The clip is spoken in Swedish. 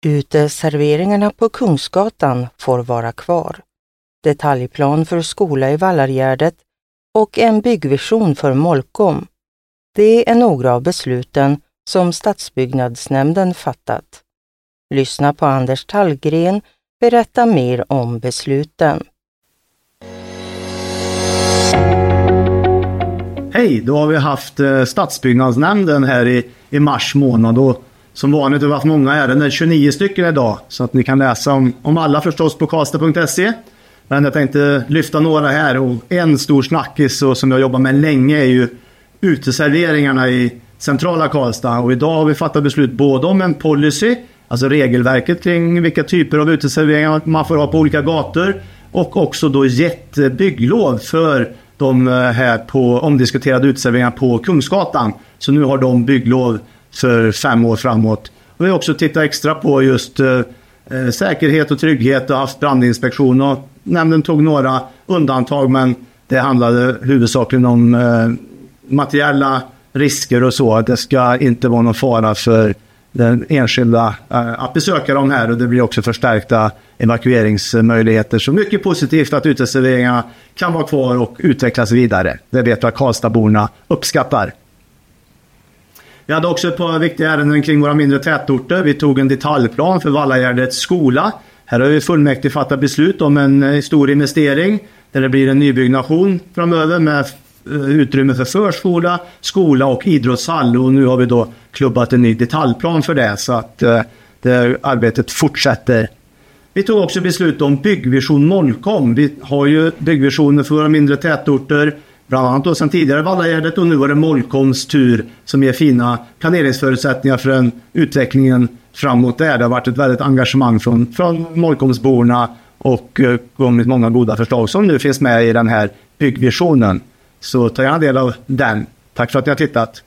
Uteserveringarna på Kungsgatan får vara kvar. Detaljplan för skola i Vallagärdet och en byggvision för Molkom. Det är några av besluten som Stadsbyggnadsnämnden fattat. Lyssna på Anders Tallgren berätta mer om besluten. Hej, då har vi haft Stadsbyggnadsnämnden här i mars månad och som vanligt har vi haft många ärenden, 29 stycken idag, så att ni kan läsa om alla förstås på karlstad.se. Men jag tänkte lyfta några här, och en stor snackis och som jag jobbar med länge är ju uteserveringarna i centrala Karlstad. Och idag har vi fattat beslut både om en policy, alltså regelverket kring vilka typer av uteserveringar man får ha på olika gator, och också då gett bygglov för de här på omdiskuterade uteserveringar på Kungsgatan. Så nu har de bygglov för 5 år framåt. Och vi har också tittat extra på just säkerhet och trygghet och haft brandinspektion, och nämnden tog några undantag, men det handlade huvudsakligen om materiella risker och så. Det ska inte vara någon fara för den enskilda att besöka de här, och det blir också förstärkta evakueringsmöjligheter. Så mycket positivt att uteserveringarna kan vara kvar och utvecklas vidare. Det vet jag att Karlstadborna uppskattar. Vi hade också ett par viktiga ärenden kring våra mindre tätorter. Vi tog en detaljplan för Vallagärdets skola. Här har vi fullmäktige fattat beslut om en stor investering där det blir en nybyggnation framöver med utrymme för förskola, skola och idrottshall. Och nu har vi då klubbat en ny detaljplan för det, så att det arbetet fortsätter. Vi tog också beslut om byggvision Molkom. Vi har ju byggvisioner för våra mindre tätorter, bland annat då sedan tidigare Vallagärdet, och nu var det Molkoms tur som ger fina planeringsförutsättningar för den utvecklingen framåt där. Det har varit ett väldigt engagemang från Molkomsborna och kommit många goda förslag som nu finns med i den här byggvisionen. Så ta gärna del av den. Tack för att ni har tittat.